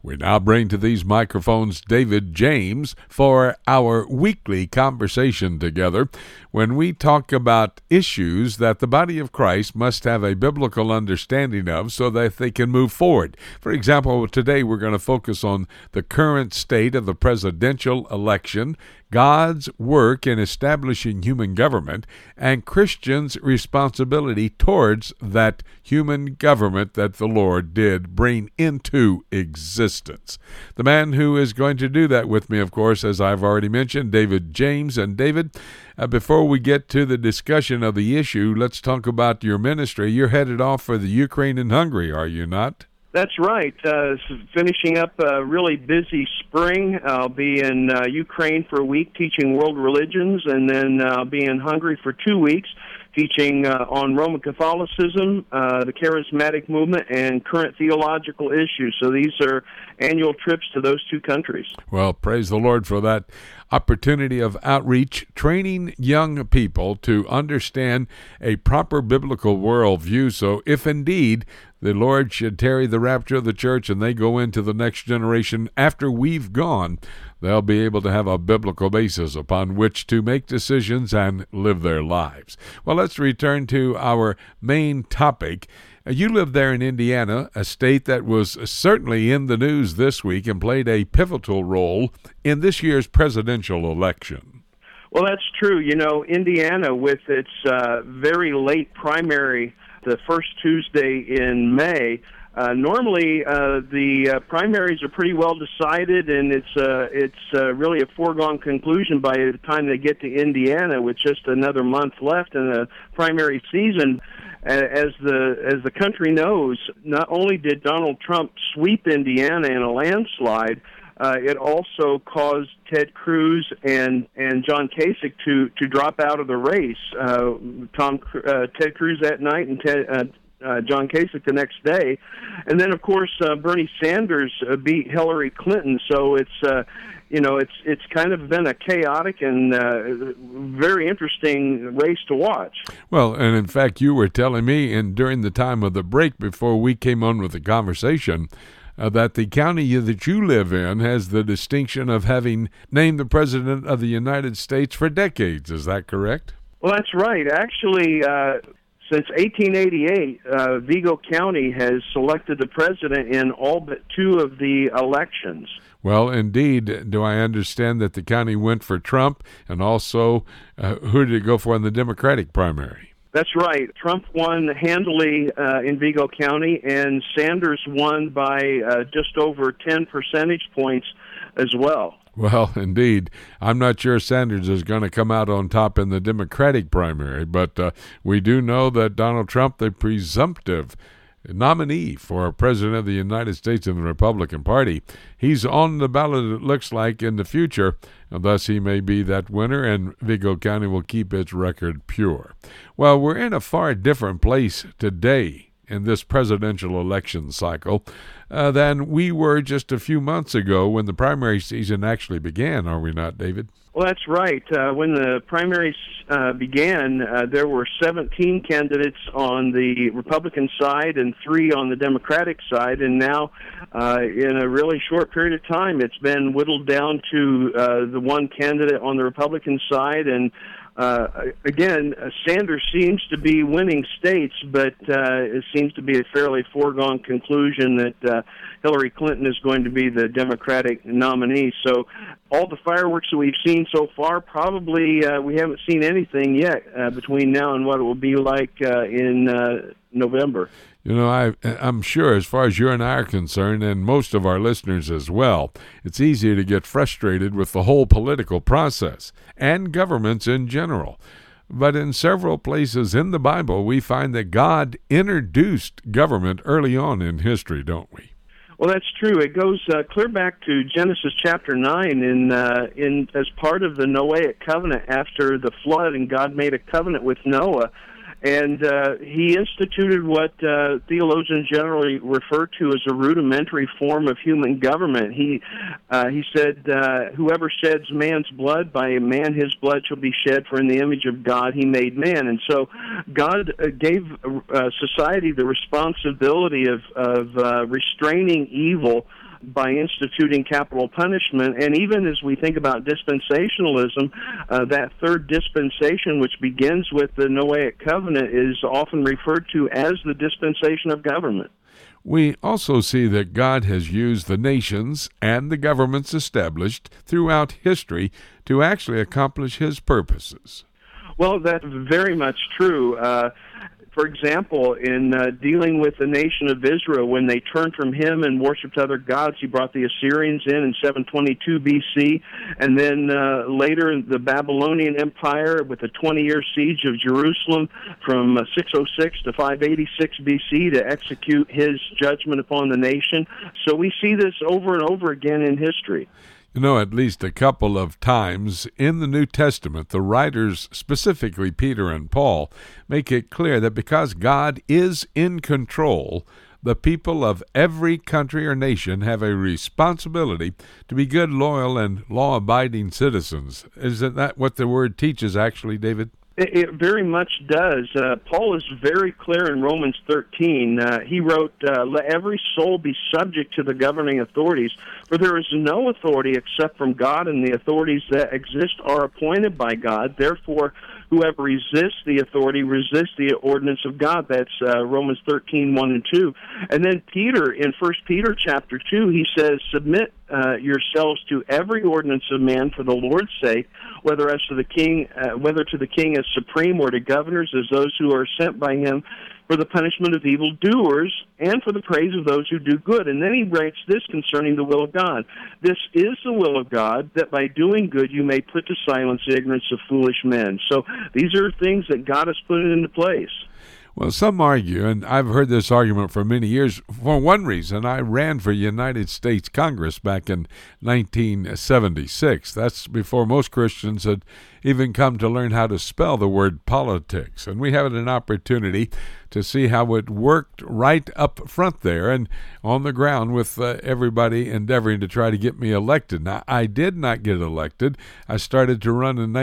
We now bring to these microphones David James for our weekly conversation together when we talk about issues that the body of Christ must have a biblical understanding of so that they can move forward. For example, today we're going to focus on the current state of the presidential election, God's work in establishing human government, and Christians' responsibility towards that human government that the Lord did bring into existence. The man who is going to do that with me, of course, as I've already mentioned, David James. And David, before we get to the discussion of the issue, let's talk about your ministry. You're headed off for the Ukraine and Hungary, are you not? That's right. Finishing up a really busy spring. I'll be in Ukraine for a week teaching world religions, and then I'll be in Hungary for 2 weeks teaching on Roman Catholicism, the charismatic movement, and current theological issues. So these are annual trips to those two countries. Well, praise the Lord for that opportunity of outreach, training young people to understand a proper biblical worldview. So if indeed the Lord should tarry the rapture of the church and they go into the next generation after we've gone, they'll be able to have a biblical basis upon which to make decisions and live their lives. Well, let's return to our main topic. You live there in Indiana, a state that was certainly in the news this week and played a pivotal role in this year's presidential election. Well, that's true. You know, Indiana, with its very late primary, the first Tuesday in May, normally the primaries are pretty well decided, and it's really a foregone conclusion by the time they get to Indiana, with just another month left in the primary season. As the country knows, not only did Donald Trump sweep Indiana in a landslide, it also caused Ted Cruz and John Kasich to drop out of the race. Ted Cruz that night and John Kasich the next day, and then of course Bernie Sanders beat Hillary Clinton. So it's kind of been a chaotic and very interesting race to watch. Well, and in fact, you were telling me during the time of the break before we came on with the conversation that the county that you live in has the distinction of having named the President of the United States for decades. Is that correct? Well, that's right. Actually, since 1888, Vigo County has selected the president in all but two of the elections. Well, indeed. Do I understand that the county went for Trump, and also who did it go for in the Democratic primary? That's right. Trump won handily in Vigo County, and Sanders won by just over 10 percentage points as well. Well, indeed. I'm not sure Sanders is going to come out on top in the Democratic primary, but we do know that Donald Trump, the presumptive nominee for President of the United States in the Republican Party, he's on the ballot, it looks like, in the future, and thus he may be that winner, and Vigo County will keep its record pure. Well, we're in a far different place today in this presidential election cycle than we were just a few months ago when the primary season actually began, are we not, David? Well, that's right. When the primaries began, there were 17 candidates on the Republican side and 3 on the Democratic side, and now in a really short period of time, it's been whittled down to the one candidate on the Republican side, and again, Sanders seems to be winning states, but it seems to be a fairly foregone conclusion that Hillary Clinton is going to be the Democratic nominee. So all the fireworks that we've seen so far, probably we haven't seen anything yet between now and what it will be like in November. You know, I'm sure as far as you and I are concerned, and most of our listeners as well, it's easy to get frustrated with the whole political process and governments in general. But in several places in the Bible, we find that God introduced government early on in history, don't we? Well, that's true. It goes clear back to Genesis chapter 9 in as part of the Noahic covenant after the flood, and God made a covenant with Noah. And he instituted what theologians generally refer to as a rudimentary form of human government. He said, whoever sheds man's blood, by man his blood shall be shed, for in the image of God he made man. And so God gave society the responsibility of restraining evil by instituting capital punishment. And even as we think about dispensationalism, that third dispensation, which begins with the Noahic covenant, is often referred to as the dispensation of government. We also see that God has used the nations and the governments established throughout history to actually accomplish His purposes. Well, that's very much true. For example, in dealing with the nation of Israel, when they turned from Him and worshipped other gods, He brought the Assyrians in 722 B.C., and then later the Babylonian Empire with the 20-year siege of Jerusalem from 606 to 586 B.C. to execute His judgment upon the nation. So we see this over and over again in history. You know, at least a couple of times in the New Testament, the writers, specifically Peter and Paul, make it clear that because God is in control, the people of every country or nation have a responsibility to be good, loyal, and law-abiding citizens. Isn't that what the Word teaches, actually, David? It very much does. Paul is very clear in Romans 13. He wrote, "Let every soul be subject to the governing authorities, for there is no authority except from God, and the authorities that exist are appointed by God. Therefore, whoever resists the authority resists the ordinance of God." That's Romans 13, 1 and 2. And then Peter, in 1 Peter chapter 2, he says, "Submit yourselves to every ordinance of man for the Lord's sake, whether to the king as supreme, or to governors as those who are sent by him, for the punishment of evildoers and for the praise of those who do good." And then he writes this concerning the will of God: "This is the will of God, that by doing good you may put to silence the ignorance of foolish men." So these are things that God has put into place. Well, some argue, and I've heard this argument for many years, for one reason. I ran for United States Congress back in 1976. That's before most Christians had even come to learn how to spell the word politics. And we had an opportunity to see how it worked right up front there and on the ground with everybody endeavoring to try to get me elected. Now, I did not get elected. I started to run in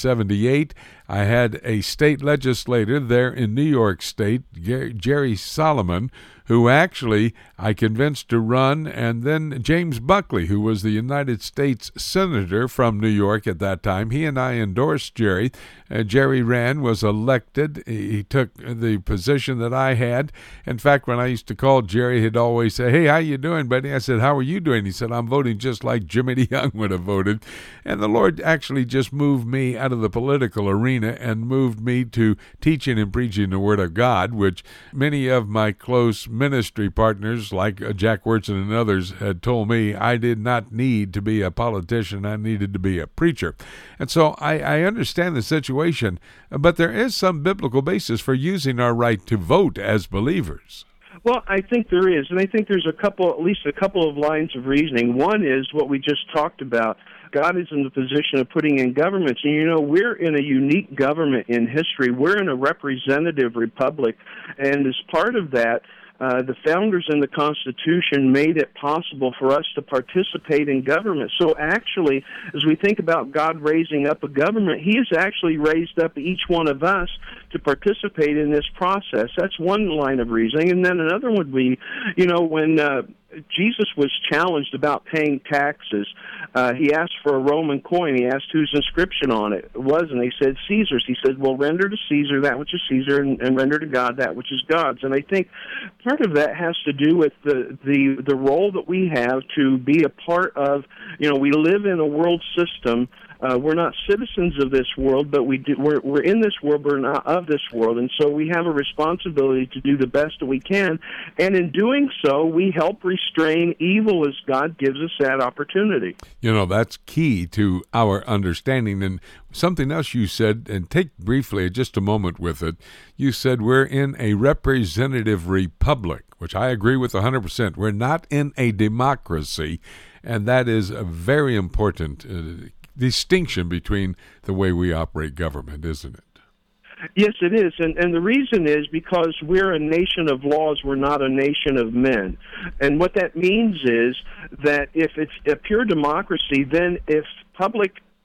1978. I had a state legislator there in New York State, Jerry Solomon, who actually I convinced to run, and then James Buckley, who was the United States Senator from New York at that time. He and I endorsed Jerry. Jerry ran, was elected. He took the position that I had. In fact, when I used to call Jerry, he'd always say, "Hey, how you doing, buddy?" I said, "How are you doing?" He said, "I'm voting just like Jimmy DeYoung would have voted." And the Lord actually just moved me out of the political arena and moved me to teaching and preaching the Word of God, which many of my close ministry partners like Jack Wurtson and others had told me I did not need to be a politician. I needed to be a preacher. And so I understand the situation, but there is some biblical basis for using our right to vote as believers. Well, I think there is, and I think there's at least a couple of lines of reasoning. One is what we just talked about. God is in the position of putting in governments. And, you know, we're in a unique government in history. We're in a representative republic, and as part of that, the founders in the Constitution made it possible for us to participate in government. So actually, as we think about God raising up a government, He has actually raised up each one of us to participate in this process. That's one line of reasoning. And then another would be, you know, when Jesus was challenged about paying taxes, he asked for a Roman coin. He asked whose inscription on it was, and they said Caesar's. He said, "Well, render to Caesar that which is Caesar, and render to God that which is God's." And I think part of that has to do with the role that we have to be a part of. You know, we live in a world system. We're not citizens of this world, but we're in this world, but we're not of this world. And so we have a responsibility to do the best that we can. And in doing so, we help restrain evil as God gives us that opportunity. You know, that's key to our understanding. And something else you said, and take briefly just a moment with it, you said we're in a representative republic, which I agree with 100%. We're not in a democracy, and that is a very important distinction between the way we operate government, isn't it? Yes, it is. And the reason is because we're a nation of laws, we're not a nation of men. And what that means is that if it's a pure democracy, then if public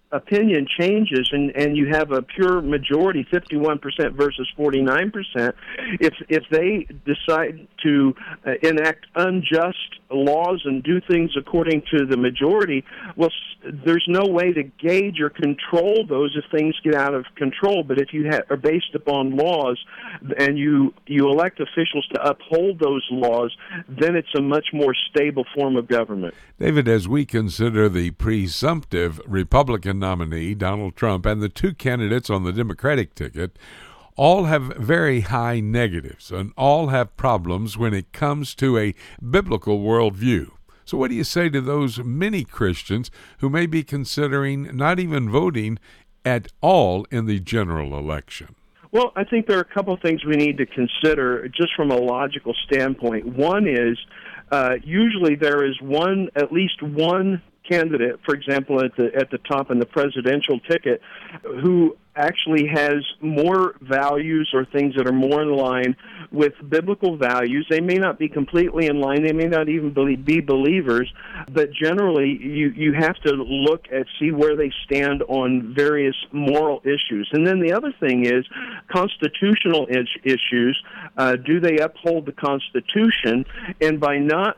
opinion changes and you have a pure majority, 51% versus 49%, if they decide to enact unjust laws and do things according to the majority, well, there's no way to gauge or control those if things get out of control. But if you are based upon laws and you elect officials to uphold those laws, then it's a much more stable form of government. David, as we consider the presumptive Republican nominee, Donald Trump, and the two candidates on the Democratic ticket, all have very high negatives and all have problems when it comes to a biblical worldview. So what do you say to those many Christians who may be considering not even voting at all in the general election? Well, I think there are a couple of things we need to consider just from a logical standpoint. One is usually there is at least one candidate, for example, at the top in the presidential ticket, who actually has more values or things that are more in line with biblical values. They may not be completely in line. They may not even be believers, but generally you have to look at see where they stand on various moral issues. And then the other thing is constitutional issues. Do they uphold the Constitution? And by not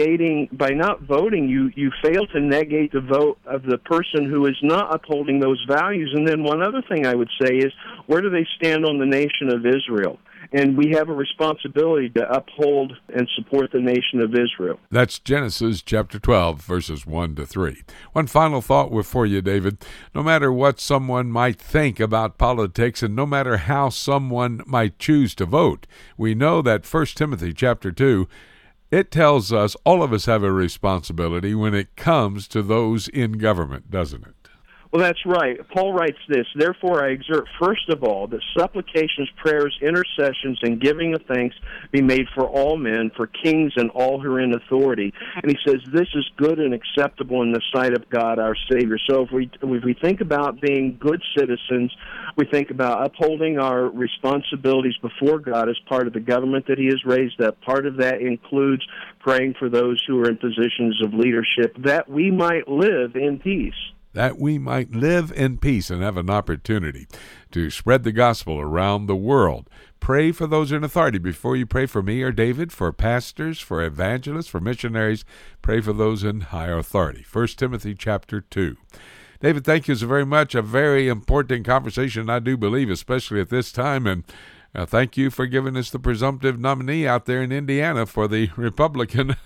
voting, you fail to negate the vote of the person who is not upholding those values. And then one other thing I would say is, where do they stand on the nation of Israel? And we have a responsibility to uphold and support the nation of Israel. That's Genesis chapter 12, verses 1 to 3. One final thought for you, David. No matter what someone might think about politics and no matter how someone might choose to vote, we know that 1 Timothy chapter 2, it tells us all of us have a responsibility when it comes to those in government, doesn't it? Well, that's right. Paul writes this, "Therefore I exhort first of all that supplications, prayers, intercessions, and giving of thanks be made for all men, for kings and all who are in authority." And he says this is good and acceptable in the sight of God our Savior. So if we think about being good citizens, we think about upholding our responsibilities before God as part of the government that He has raised up. Part of that includes praying for those who are in positions of leadership, that we might live in peace. That we might live in peace and have an opportunity to spread the gospel around the world. Pray for those in authority. Before you pray for me or David, for pastors, for evangelists, for missionaries, pray for those in higher authority. 1 Timothy chapter 2. David, thank you so very much. A very important conversation, I do believe, especially at this time. And thank you for giving us the presumptive nominee out there in Indiana for the Republican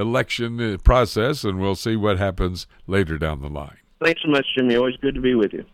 election process, and we'll see what happens later down the line. Thanks so much, Jimmy. Always good to be with you.